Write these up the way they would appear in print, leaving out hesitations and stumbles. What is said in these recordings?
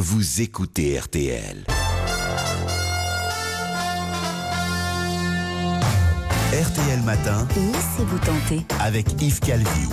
vous écoutez RTL. RTL Matin, laissez-vous tenter avec Yves Calvi.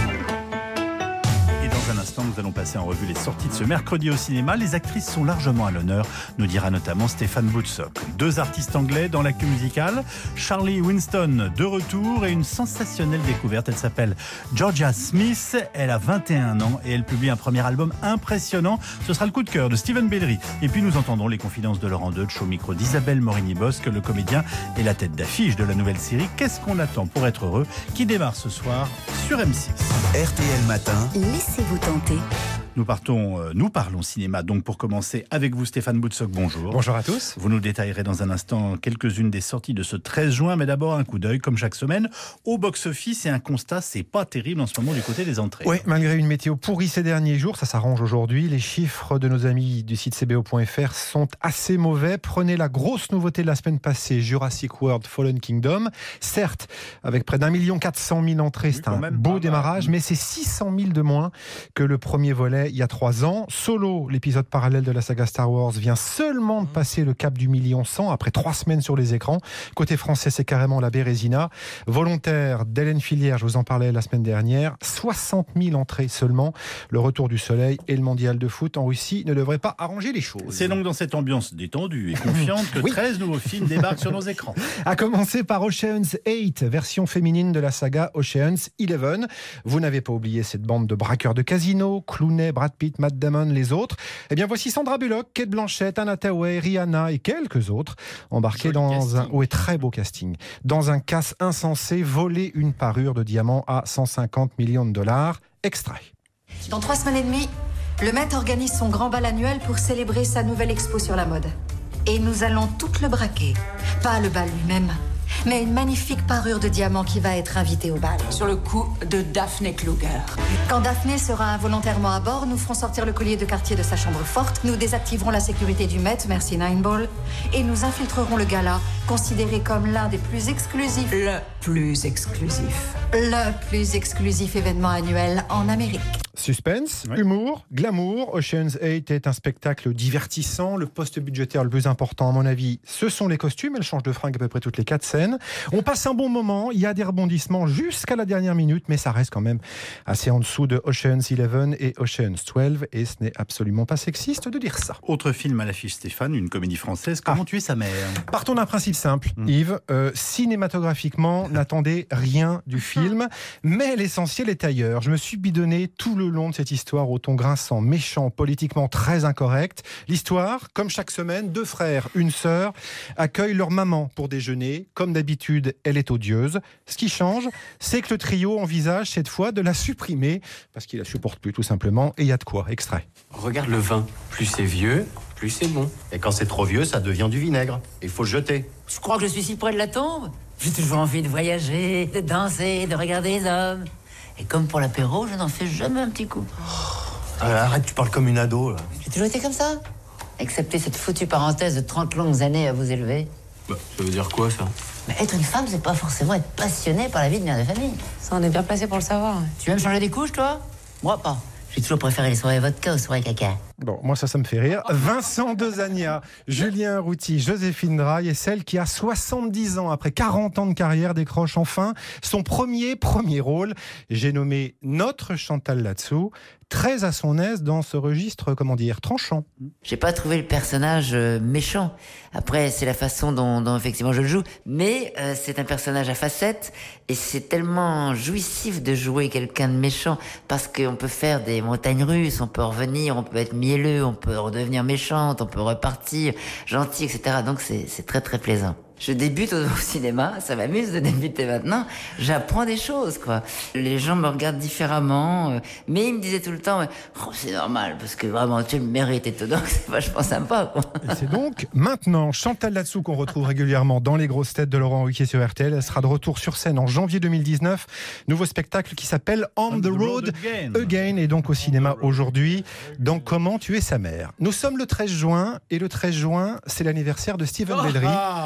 Et dans un instant, nous allons passer en revue les sorties de ce mercredi au cinéma. Les actrices sont largement à l'honneur, nous dira notamment Stéphane Boutsock. 2 artistes anglais dans l'actu musicale, Charlie Winston de retour et une sensationnelle découverte. Elle s'appelle Georgia Smith, elle a 21 ans et elle publie un premier album impressionnant. Ce sera le coup de cœur de Steven Bellery. Et puis nous entendrons les confidences de Laurent Deutsch au micro d'Isabelle Morini-Bosque, le comédien et la tête d'affiche de la nouvelle série Qu'est-ce qu'on attend pour être heureux, qui démarre ce soir sur M6. RTL Matin, laissez-vous tenter. Nous parlons cinéma, donc pour commencer avec vous Stéphane Boutsock, bonjour. Bonjour à tous. Vous nous détaillerez dans un instant quelques-unes des sorties de ce 13 juin, mais d'abord un coup d'œil, comme chaque semaine, au box-office et un constat, c'est pas terrible en ce moment du côté des entrées. Oui, malgré une météo pourrie ces derniers jours, ça s'arrange aujourd'hui. Les chiffres de nos amis du site cbo.fr sont assez mauvais. Prenez la grosse nouveauté de la semaine passée, Jurassic World Fallen Kingdom. Certes, avec près d'1 400 000 entrées, c'est un beau démarrage, mais c'est 600 000 de moins que le premier volet il y a 3 ans. Solo, l'épisode parallèle de la saga Star Wars, vient seulement de passer le cap du 1 100 000 après 3 semaines sur les écrans. Côté français, c'est carrément la Bérésina. Volontaire d'Hélène Filière, je vous en parlais la semaine dernière, 60 000 entrées seulement. Le retour du soleil et le mondial de foot en Russie ne devraient pas arranger les choses. C'est donc dans cette ambiance détendue et confiante que 13 nouveaux films débarquent sur nos écrans. À commencer par Ocean's 8, version féminine de la saga Ocean's 11. Vous n'avez pas oublié cette bande de braqueurs de casino, Clooney, Brad Pitt, Matt Damon, les autres. Eh bien, voici Sandra Bullock, Kate Blanchett, Anna Thaoué, Rihanna et quelques autres embarqués dans un très beau casting. Dans un casse insensé, voler une parure de diamants à 150 millions de dollars. Extrait. Dans 3 semaines et demie, le Met organise son grand bal annuel pour célébrer sa nouvelle expo sur la mode. Et nous allons toutes le braquer. Pas le bal lui-même, mais une magnifique parure de diamant qui va être invitée au bal. Sur le coup de Daphne Kluger. Quand Daphné sera involontairement à bord, nous ferons sortir le collier de quartier de sa chambre forte, nous désactiverons la sécurité du Met, merci Nine Ball, et nous infiltrerons le gala, considéré comme l'un des plus exclusifs. Le plus exclusif. Le plus exclusif événement annuel en Amérique. Suspense, humour, glamour. Ocean's 8 est un spectacle divertissant. Le poste budgétaire le plus important, à mon avis, ce sont les costumes. Elle change de fringue à peu près toutes les 4 scènes. On passe un bon moment. Il y a des rebondissements jusqu'à la dernière minute, mais ça reste quand même assez en dessous de Ocean's 11 et Ocean's 12. Et ce n'est absolument pas sexiste de dire ça. Autre film à l'affiche, Stéphane, une comédie française, Comment tuer sa mère. Partons d'un principe simple, Yves. Cinématographiquement, n'attendez rien du film, mais l'essentiel est ailleurs. Je me suis bidonné tout le long de cette histoire au ton grinçant, méchant, politiquement très incorrect. L'histoire, comme chaque semaine, 2 frères, une sœur, accueillent leur maman pour déjeuner. Comme d'habitude, elle est odieuse. Ce qui change, c'est que le trio envisage cette fois de la supprimer, parce qu'il la supporte plus tout simplement, et il y a de quoi. Extrait. Regarde le vin, plus c'est vieux, plus c'est bon. Et quand c'est trop vieux, ça devient du vinaigre. Il faut le jeter. Je crois que je suis si près de la tombe. J'ai toujours envie de voyager, de danser, de regarder les hommes. Et comme pour l'apéro, je n'en fais jamais un petit coup. Arrête, tu parles comme une ado, là. J'ai toujours été comme ça. Excepté cette foutue parenthèse de 30 longues années à vous élever. Bah, ça veut dire quoi, ça? Mais être une femme, c'est pas forcément être passionné par la vie de mère de famille. Ça, on est bien placé pour le savoir. Tu veux me changer des couches, toi? Moi, pas. J'ai toujours préféré les soirées vodka aux soirées caca. Bon, moi ça me fait rire. Vincent Dezania, Julien Routy, Joséphine Draille et celle qui a 70 ans, après 40 ans de carrière, décroche enfin son premier rôle. J'ai nommé notre Chantal Latsou, très à son aise dans ce registre, tranchant. J'ai pas trouvé le personnage méchant. Après, c'est la façon dont effectivement je le joue. Mais c'est un personnage à facettes et c'est tellement jouissif de jouer quelqu'un de méchant parce qu'on peut faire des montagnes russes, on peut revenir, on peut être mielleux, on peut redevenir méchante, on peut repartir gentil, etc. Donc c'est très très plaisant. Je débute au cinéma, ça m'amuse de débuter maintenant. J'apprends des choses, quoi. Les gens me regardent différemment, mais ils me disaient tout le temps, c'est normal, parce que vraiment, tu le mérites, et tout, donc c'est vachement sympa, quoi. Et c'est donc maintenant Chantal Latsou qu'on retrouve régulièrement dans les grosses têtes de Laurent Ruquier sur RTL. Elle sera de retour sur scène en janvier 2019. Nouveau spectacle qui s'appelle On the Road Again, et donc au cinéma aujourd'hui, dans Comment tuer sa mère. Nous sommes le 13 juin, et le 13 juin, c'est l'anniversaire de Steven Bellery.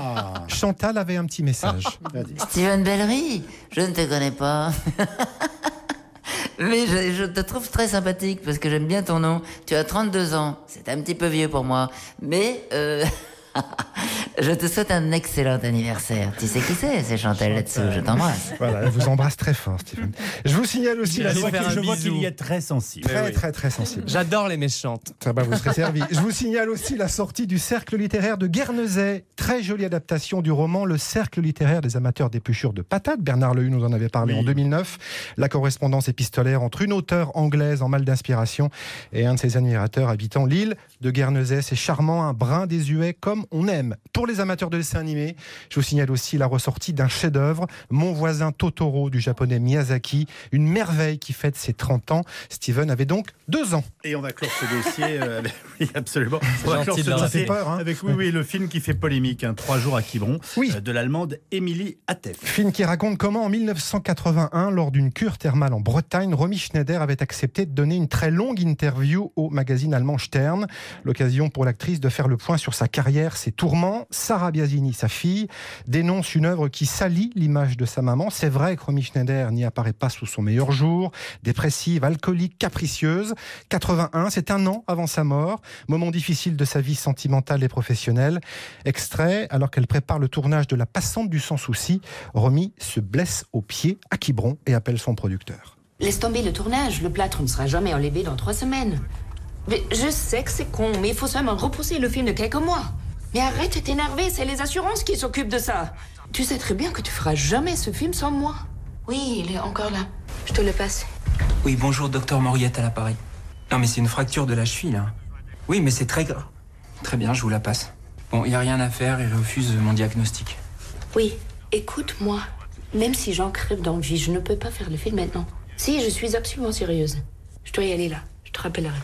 Chantal avait un petit message. Steven Bellery, je ne te connais pas. Mais je te trouve très sympathique parce que j'aime bien ton nom. Tu as 32 ans. C'est un petit peu vieux pour moi. Mais je te souhaite un excellent anniversaire. Tu sais qui c'est Chantal là-dessous. Je t'embrasse. Voilà, elle vous embrasse très fort, Stephen. Je vous signale aussi Je vois qu'il y est très sensible. Très sensible. J'adore les méchantes. Ça va, vous serez servi. Je vous signale aussi la sortie du Cercle littéraire de Guernesey. Très jolie adaptation du roman Le Cercle littéraire des amateurs d'épluchures de patates. Bernard Lehu nous en avait parlé en 2009. La correspondance épistolaire entre une auteure anglaise en mal d'inspiration et un de ses admirateurs habitant l'île de Guernesey. C'est charmant, un brin désuet comme on aime. Pour les amateurs de dessin animé, je vous signale aussi la ressortie d'un chef-d'œuvre, Mon voisin Totoro du japonais Miyazaki, une merveille qui fête ses 30 ans. Steven avait donc 2 ans. Et on va clore ce dossier. Oui, absolument. On va clore ce Ça fait peur, hein. avec le film qui fait polémique, 3 jours à Quiberon, de l'allemande Émilie Atef. Film qui raconte comment en 1981, lors d'une cure thermale en Bretagne, Romy Schneider avait accepté de donner une très longue interview au magazine allemand Stern. L'occasion pour l'actrice de faire le point sur sa carrière, ses tourments. Sarah Biasini, sa fille, dénonce une œuvre qui salit l'image de sa maman. C'est vrai que Romy Schneider n'y apparaît pas sous son meilleur jour. Dépressive, alcoolique, capricieuse. 81, c'est un an avant sa mort. Moment difficile de sa vie sentimentale et professionnelle. Extrait, alors qu'elle prépare le tournage de La Passante du Sans Souci, Romy se blesse au pied à Quiberon et appelle son producteur. Laisse tomber le tournage, le plâtre ne sera jamais enlevé dans 3 semaines. Mais je sais que c'est con, mais il faut seulement repousser le film de quelques mois. Mais arrête de t'énerver, c'est les assurances qui s'occupent de ça. Tu sais très bien que tu feras jamais ce film sans moi. Oui, il est encore là. Je te le passe. Oui, bonjour, docteur Moriette à l'appareil. Non, mais c'est une fracture de la cheville, là. Oui, mais c'est très grave. Très bien, je vous la passe. Bon, il n'y a rien à faire, il refuse mon diagnostic. Oui, écoute-moi. Même si j'en crève d'envie, je ne peux pas faire le film maintenant. Si, je suis absolument sérieuse. Je dois y aller là. Je te rappellerai.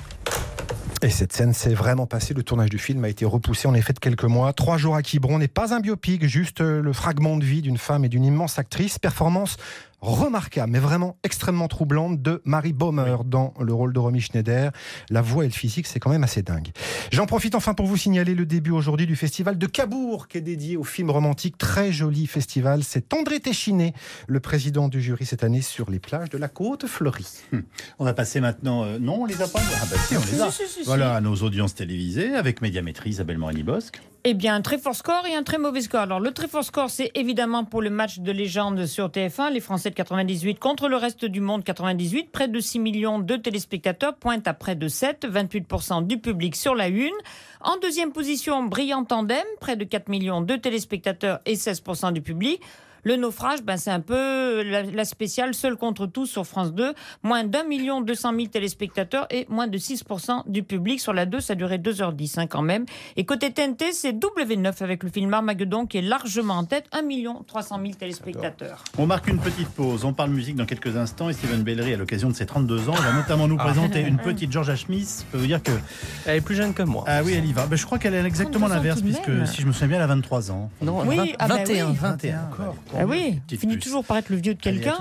Et cette scène s'est vraiment passée. Le tournage du film a été repoussé en effet de quelques mois. 3 jours à Quiberon n'est pas un biopic, juste le fragment de vie d'une femme et d'une immense actrice. Performance remarquable, mais vraiment extrêmement troublante de Marie Baumer dans le rôle de Romy Schneider. La voix et le physique, c'est quand même assez dingue. J'en profite enfin pour vous signaler le début aujourd'hui du festival de Cabourg, qui est dédié au film romantique. Très joli festival. C'est André Téchiné, le président du jury cette année, sur les plages de la Côte Fleurie. On va passer maintenant... non, on les a pas. Ah bah si, on les a. Voilà, à nos audiences télévisées, avec Médiamétrie, Isabelle Morini-Bosque. Eh bien, un très fort score et un très mauvais score. Alors, le très fort score, c'est évidemment pour le match de légende sur TF1, les Français de 98 contre le reste du monde 98. Près de 6 millions de téléspectateurs, pointe à près de 7, 28% du public sur la une. En deuxième position, Brillant Tandem, près de 4 millions de téléspectateurs et 16% du public. Le naufrage, c'est un peu la spéciale Seul contre tous sur France 2. Moins d'1 200 000 téléspectateurs et moins de 6% du public. Sur la 2, ça a duré 2h10 quand même. Et côté TNT, c'est W9 avec le film Armageddon qui est largement en tête. 1 300 000 téléspectateurs. On marque une petite pause. On parle musique dans quelques instants. Et Steven Bellery, à l'occasion de ses 32 ans, va notamment nous présenter une petite Georgia Smith. Je peux vous dire que... Elle est plus jeune que moi. Ah oui, elle y va. Je crois qu'elle est exactement l'inverse, puisque si je me souviens bien, elle a 23 ans. Non, oui, 21. 21 encore. Ah oui, finit toujours par être le vieux de quelqu'un.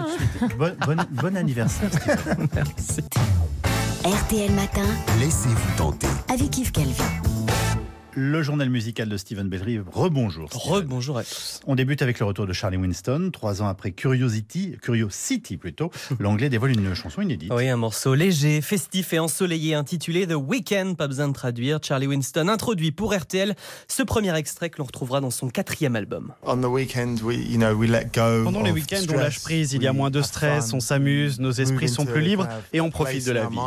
Bon anniversaire, Steven. Merci. RTL Matin, Laissez-vous tenter. avec Yves Calvi. Le journal musical de Steven Bellery. Rebonjour. Rebonjour à tous. On débute avec le retour de Charlie Winston. 3 ans après Curiosity plutôt, l'anglais dévoile une chanson inédite. Oui, un morceau léger, festif et ensoleillé intitulé The Weeknd, pas besoin de traduire. Charlie Winston introduit pour RTL ce premier extrait que l'on retrouvera dans son 4e album. Pendant les week-ends, on lâche prise, il y a moins de stress, on s'amuse, nos esprits sont plus libres et on profite de la vie.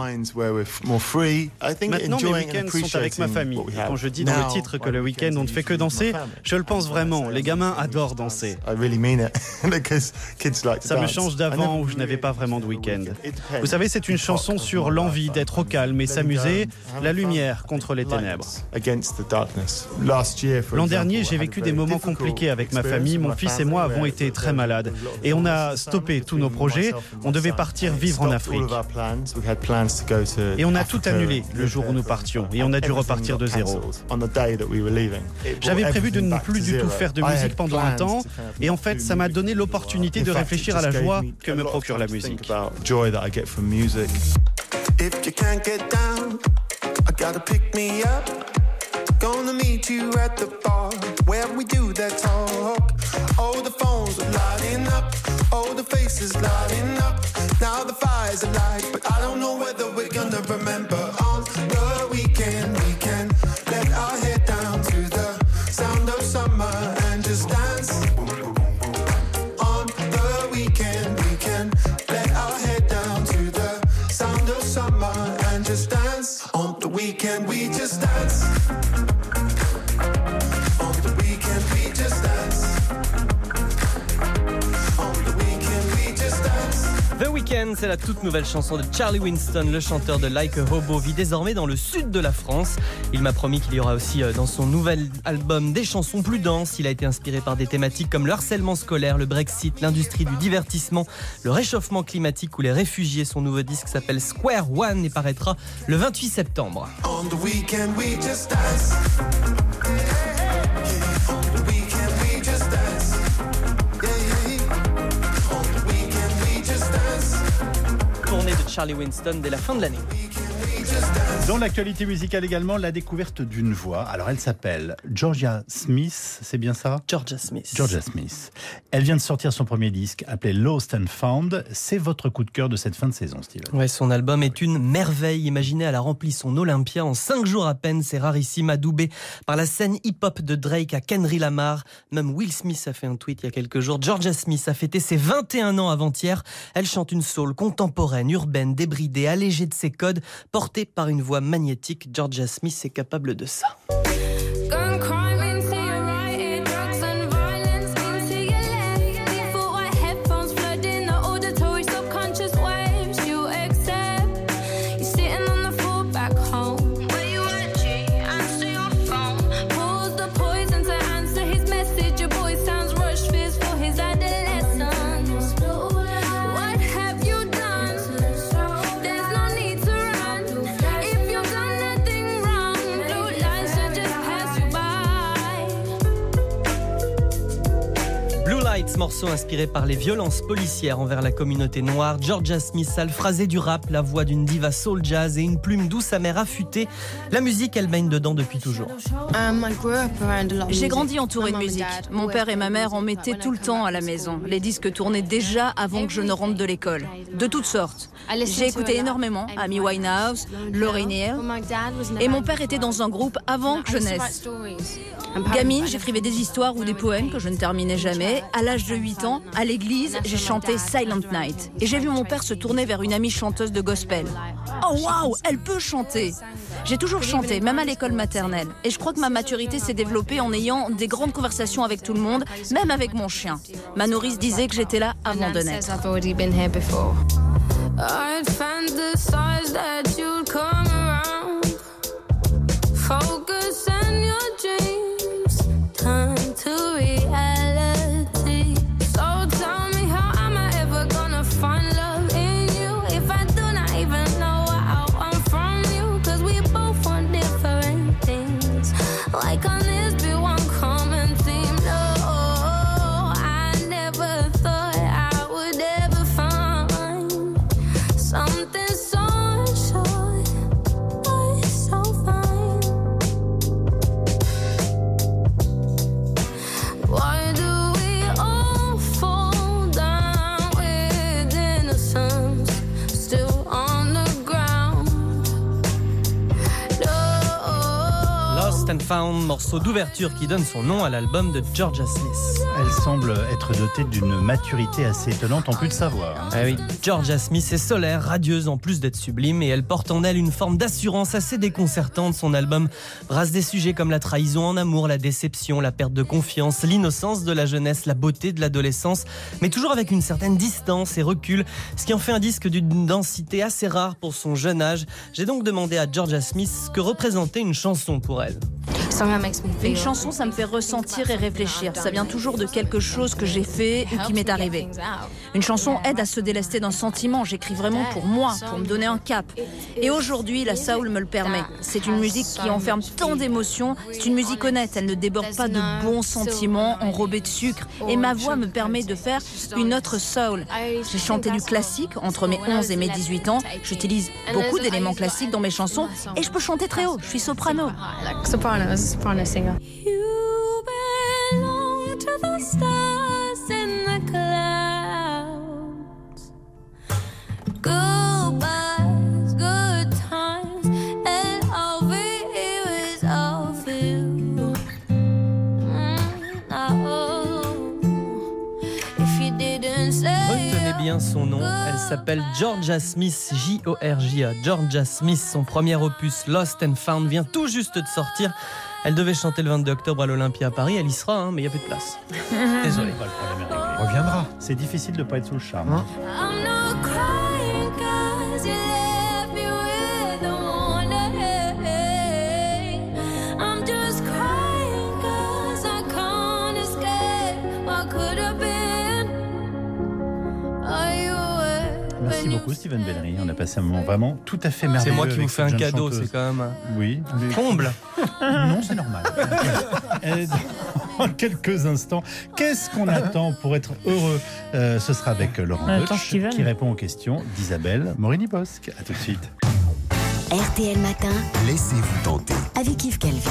Maintenant, mes week-ends sont avec ma famille. Et quand je dis dans le titre que le week-end on ne fait que danser, je le pense vraiment, les gamins adorent danser. Ça me change d'avant où je n'avais pas vraiment de week-end. Vous savez, c'est une chanson sur l'envie d'être au calme et s'amuser, la lumière contre les ténèbres. L'an dernier, j'ai vécu des moments compliqués avec ma famille, mon fils et moi avons été très malades et on a stoppé tous nos projets, on devait partir vivre en Afrique. Et on a tout annulé le jour où nous partions et on a dû repartir de zéro. J'avais prévu de ne plus du tout faire de musique pendant un temps et en fait ça m'a donné l'opportunité de réfléchir à la joie que me procure la musique. Gonna meet you at the bar where we do that talk. Oh, the phones are lighting up. Oh, the faces lighting up. Now the fire eyes alight, but I don't know whether we're gonna remember. On the weekend, we can let our head down to the sound of summer and just dance. On the weekend, we can let our head down to the sound of summer and just dance. On the weekend, we just dance. On the weekend, we just dance. On the weekend, we just dance. The Weeknd, c'est la toute nouvelle chanson de Charlie Winston, le chanteur de Like a Hobo, vit désormais dans le sud de la France. Il m'a promis qu'il y aura aussi dans son nouvel album des chansons plus denses. Il a été inspiré par des thématiques comme le harcèlement scolaire, le Brexit, l'industrie du divertissement, le réchauffement climatique ou les réfugiés. Son nouveau disque s'appelle Square One et paraîtra le 28 septembre. On the weekend, we just dance. Tournée de Charlie Winston dès la fin de l'année. Dans l'actualité musicale également, la découverte d'une voix. Alors elle s'appelle Georgia Smith, c'est bien ça ? Georgia Smith. Georgia Smith. Elle vient de sortir son premier disque appelé Lost and Found. C'est votre coup de cœur de cette fin de saison, Steven ? Ouais, son album est une merveille. Imaginez, elle a rempli son Olympia en 5 jours à peine. C'est rarissime, adoubé par la scène hip-hop de Drake à Kendrick Lamar. Même Will Smith a fait un tweet il y a quelques jours. Georgia Smith a fêté ses 21 ans avant-hier. Elle chante une soul contemporaine, urbaine, débridée, allégée de ses codes, portée par une voix magnétique. Georgia Smith est capable de ça. Morceau inspiré par les violences policières envers la communauté noire. Georgia Smith a le phrasé du rap, la voix d'une diva soul jazz et une plume douce amère affûtée. La musique, elle baigne dedans depuis toujours. J'ai grandi entourée de musique. Mon père et ma mère en mettaient tout le temps à la maison. Les disques tournaient déjà avant que je ne rentre de l'école. De toutes sortes. J'ai écouté énormément Amy Winehouse, Lauryn Hill. Et mon père était dans un groupe avant que je naisse. Gamine, j'écrivais des histoires ou des poèmes que je ne terminais jamais. À l'âge de 8 ans, à l'église, j'ai chanté Silent Night. Et j'ai vu mon père se tourner vers une amie chanteuse de gospel. Oh waouh, elle peut chanter! J'ai toujours chanté, même à l'école maternelle. Et je crois que ma maturité s'est développée en ayant des grandes conversations avec tout le monde, même avec mon chien. Ma nourrice disait que j'étais là avant de naître. I'd fantasize that you'd come around. Focus on your dreams, turn to reality. So tell me, how am I ever gonna find love in you if I do not even know what I want from you? 'Cause we both want different things. Why can't this be one common theme? No, I never thought I would ever find something so short, but so fine. Why do we all fall down with innocence still on the ground? Lost and Found, morceau d'ouverture qui donne son nom à l'album de Georgia Smith. Elle semble être dotée d'une maturité assez étonnante en plus de sa voix. Ah oui, Georgia Smith est solaire, radieuse en plus d'être sublime et elle porte en elle une forme d'assurance assez déconcertante. Son album brasse des sujets comme la trahison en amour, la déception, la perte de confiance, l'innocence de la jeunesse, la beauté de l'adolescence, mais toujours avec une certaine distance et recul, ce qui en fait un disque d'une densité assez rare pour son jeune âge. J'ai donc demandé à Georgia Smith ce que représentait une chanson pour elle. Une chanson, ça me fait ressentir et réfléchir. Ça vient toujours de quelque chose que j'ai fait ou qui m'est arrivé. Une chanson aide à se délester d'un sentiment. J'écris vraiment pour moi, pour me donner un cap. Et aujourd'hui, la soul me le permet. C'est une musique qui enferme tant d'émotions. C'est une musique honnête. Elle ne déborde pas de bons sentiments enrobés de sucre. Et ma voix me permet de faire une autre soul. J'ai chanté du classique entre mes 11 et mes 18 ans. J'utilise beaucoup d'éléments classiques dans mes chansons et je peux chanter très haut. Je suis soprano. Soprano singer. You belong to the stars in the clouds. Good. of you. If you didn't say. Retenez bien son nom, elle s'appelle Georgia Smith, J-O-R-J-A. Georgia Smith, son premier opus Lost and Found vient tout juste de sortir. Elle devait chanter le 22 octobre à l'Olympia à Paris, elle y sera, mais il n'y a plus de place. Désolé. Le problème est réglé. Reviendra. C'est difficile de ne pas être sous le charme. I'm not crying 'cause you left me with the morning. I'm just crying 'cause I can't escape what could have been. Are you aware? Merci beaucoup Steven Bellery, on a passé un moment vraiment tout à fait merveilleux. C'est moi qui avec vous fais cette un jeune cadeau, chanteuse. c'est quand même un Oui. comble. Non, c'est normal. Et dans quelques instants, qu'est-ce qu'on attend pour être heureux Ce sera avec Laurent Attends, Deutsch Steven. qui répond aux questions d'Isabelle Morini-Bosque. A tout de suite. RTL Matin, Laissez-vous tenter. avec Yves Calvi.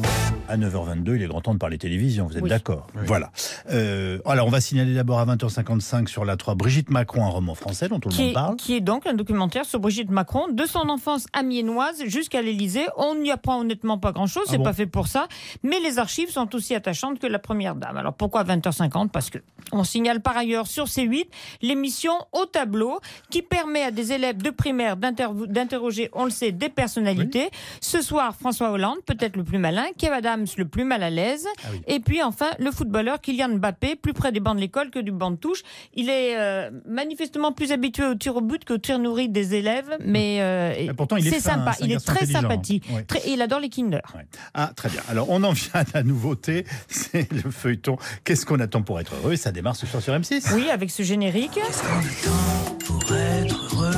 À 9h22, il est grand temps de parler télévision, vous êtes Oui. d'accord? Voilà. Alors, on va signaler d'abord à 20h55 sur la 3 Brigitte Macron, un roman français dont tout le monde parle. Qui est donc un documentaire sur Brigitte Macron, de son enfance amiénoise jusqu'à l'Élysée. On n'y apprend honnêtement pas grand-chose, c'est pas fait pour ça. Mais les archives sont aussi attachantes que la première dame. Alors pourquoi 20h50? Parce que on signale par ailleurs sur C8 l'émission Au tableau qui permet à des élèves de primaire d'interroger, on le sait, des personnalités. Oui. Ce soir, François Hollande, peut-être le plus malin, Kev Adams, le plus mal à l'aise. Ah oui. Et puis enfin, le footballeur Kylian Mbappé, plus près des bancs de l'école que du banc de touche. Il est manifestement plus habitué au tir au but qu'au tir nourri des élèves, mais pourtant, il est sympa. Il est très sympathique. Ouais. Il adore les Kinder. Ouais. Ah, très bien. Alors, on en vient à la nouveauté. C'est le feuilleton. Qu'est-ce qu'on attend pour être heureux? Et ça démarre ce soir sur M6. Oui, avec ce générique. Qu'est-ce qu'on attend pour être heureux?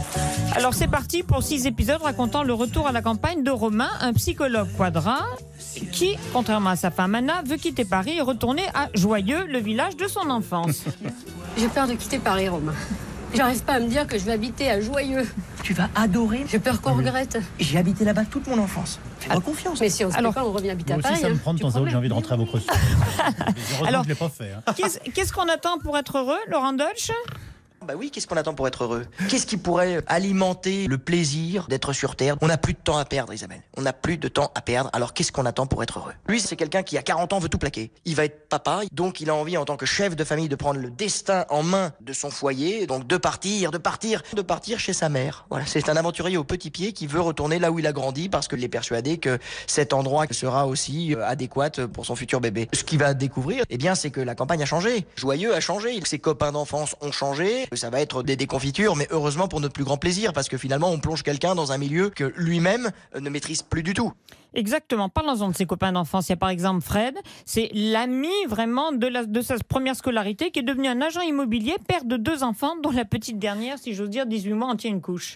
Alors c'est parti pour 6 épisodes racontant le retour à la campagne de Romain, un psychologue quadra qui, contrairement à sa femme Anna, veut quitter Paris et retourner à Joyeux, le village de son enfance. J'ai peur de quitter Paris, Romain. J'arrive pas à me dire que je vais habiter à Joyeux. Tu vas adorer. J'ai peur qu'on regrette. J'ai habité là-bas toute mon enfance. Fais-moi confiance. Mais si on se plaît pas, on revient habiter à Moi Paris. aussi, ça me prend de temps à autre, j'ai envie de rentrer à vos creux. Heureusement que je l'ai pas fait. Hein. Qu'est-ce qu'on attend pour être heureux, Laurent Deutsch? Bah oui, qu'est-ce qu'on attend pour être heureux? Qu'est-ce qui pourrait alimenter le plaisir d'être sur Terre? On n'a plus de temps à perdre, Isabelle. On n'a plus de temps à perdre, alors qu'est-ce qu'on attend pour être heureux? Lui, c'est quelqu'un qui, à 40 ans, veut tout plaquer. Il va être papa, donc il a envie, en tant que chef de famille, de prendre le destin en main de son foyer, donc de partir chez sa mère. Voilà, c'est un aventurier au petit pied qui veut retourner là où il a grandi, parce qu'il est persuadé que cet endroit sera aussi adéquat pour son futur bébé. Ce qu'il va découvrir, eh bien, c'est que la campagne a changé. Joyeux a changé. Ses copains d'enfance ont changé. Ça va être des déconfitures, mais heureusement pour notre plus grand plaisir, parce que finalement, on plonge quelqu'un dans un milieu que lui-même ne maîtrise plus du tout. Exactement. Parlons-en de ses copains d'enfance. Il y a par exemple Fred, c'est l'ami vraiment de sa première scolarité, qui est devenu un agent immobilier, père de 2 enfants, dont la petite dernière, si j'ose dire, 18 mois, en tient une couche.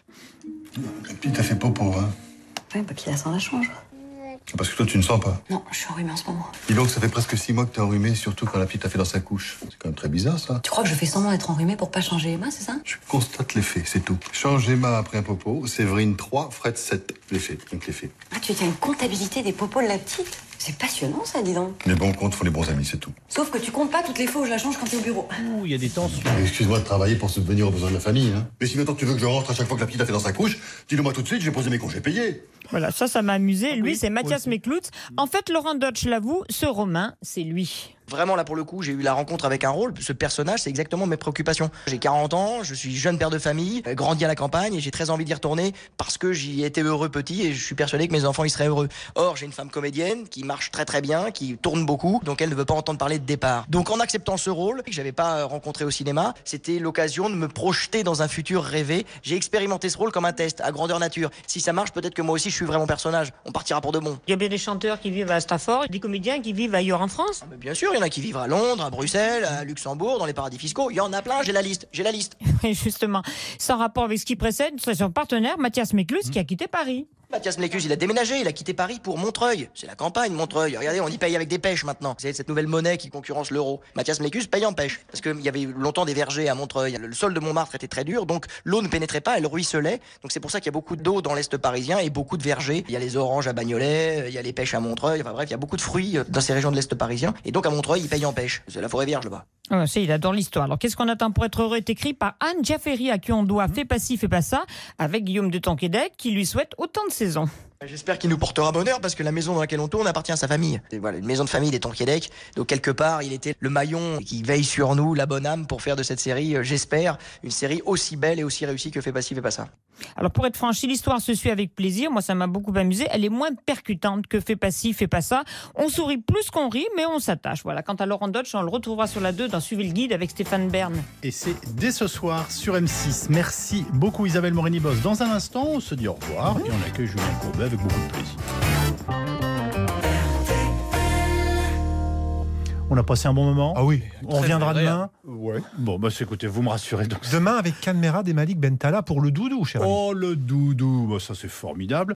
La petite a fait popo, hein? Oui, bah puis là, ça en a changé. C'est parce que toi, tu ne sens pas. Non, je suis enrhumée en ce moment. Dis donc, ça fait presque 6 mois que t'es enrhumée, surtout quand la petite a fait dans sa couche. C'est quand même très bizarre, ça. Tu crois que je fais semblant d'être enrhumée pour pas changer Emma, c'est ça? Je constate les faits, c'est tout. Change Emma après un popo, Séverine 3, Fred 7. Les faits, donc les faits. Ah, tu tiens une comptabilité des popos de la petite? C'est passionnant, ça, dis donc. Les bons comptes font les bons amis, c'est tout. Sauf que tu comptes pas toutes les fois où je la change quand t'es au bureau. Ouh, il y a des tensions. Excuse-moi de travailler pour subvenir aux besoins de la famille, hein. Mais si maintenant tu veux que je rentre à chaque fois que la petite a fait dans sa couche, dis-le moi tout de suite, je vais poser mes congés payés. Voilà, ça m'a amusé. Lui, oui, c'est Mathias Mekloutz. En fait, Laurent Deutsch l'avoue, ce Romain, c'est lui. Vraiment, là, pour le coup, j'ai eu la rencontre avec un rôle. Ce personnage, c'est exactement mes préoccupations. J'ai 40 ans, je suis jeune père de famille, grandi à la campagne, et j'ai très envie d'y retourner parce que j'y étais heureux petit et je suis persuadé que mes enfants y seraient heureux. Or, j'ai une femme comédienne qui marche très très bien, qui tourne beaucoup, donc elle ne veut pas entendre parler de départ. Donc, en acceptant ce rôle, que j'avais pas rencontré au cinéma, c'était l'occasion de me projeter dans un futur rêvé. J'ai expérimenté ce rôle comme un test, à grandeur nature. Si ça marche, peut-être que moi aussi, je suis vraiment personnage. On partira pour de bon. Il y a bien des chanteurs qui vivent à Stafford, des comédiens qui vivent ailleurs en France. Mais bien sûr, il y en a qui vivent à Londres, à Bruxelles, à Luxembourg, dans les paradis fiscaux. Il y en a plein, j'ai la liste. Et justement, sans rapport avec ce qui précède, c'est son partenaire, Mathias Mekloutz, qui a quitté Paris. Mathias Mekloutz, il a déménagé, il a quitté Paris pour Montreuil. C'est la campagne, Montreuil. Regardez, on y paye avec des pêches maintenant. C'est cette nouvelle monnaie qui concurrence l'euro. Mathias Mekloutz paye en pêche. Parce qu'il y avait longtemps des vergers à Montreuil. Le sol de Montmartre était très dur, donc l'eau ne pénétrait pas, elle ruisselait. Donc c'est pour ça qu'il y a beaucoup d'eau dans l'Est parisien et beaucoup de vergers. Il y a les oranges à Bagnolet, il y a les pêches à Montreuil. Enfin bref, il y a beaucoup de fruits dans ces régions de l'Est parisien. Et donc à Montreuil, ils payent en pêche. C'est la forêt vierge là-bas. Il adore l'histoire. Alors, qu'est-ce qu'on attend pour être heureux est écrit par Anne Jafferi, à qui on doit Fais pas ci, fais pas ça, avec Guillaume de Tonquédec, qui lui souhaite autant de saisons. J'espère qu'il nous portera bonheur parce que la maison dans laquelle on tourne appartient à sa famille. Et voilà, une maison de famille des Tonkiedec. Donc quelque part, il était le maillon qui veille sur nous, la bonne âme pour faire de cette série, j'espère, une série aussi belle et aussi réussie que Fais pas ci, fais pas ça. Alors pour être franchi, l'histoire se suit avec plaisir. Moi, ça m'a beaucoup amusé. Elle est moins percutante que Fais pas ci, fais pas ça. On sourit plus qu'on rit, mais on s'attache. Voilà. Quant à Laurent Dodge, on le retrouvera sur la 2 dans Suivez le guide avec Stéphane Bern. Et c'est dès ce soir sur M6. Merci beaucoup Isabelle Morini-Bosse. Dans un instant, on se dit au revoir et on accueille Julien Courbet avec beaucoup de plaisir. On a passé un bon moment. Ah oui. On reviendra demain. Ouais. Bon, bah écoutez, vous me rassurez. Donc. Demain avec Canmerad et Malik Bentala pour le doudou, cher ami. Oh, le doudou, bah, ça c'est formidable.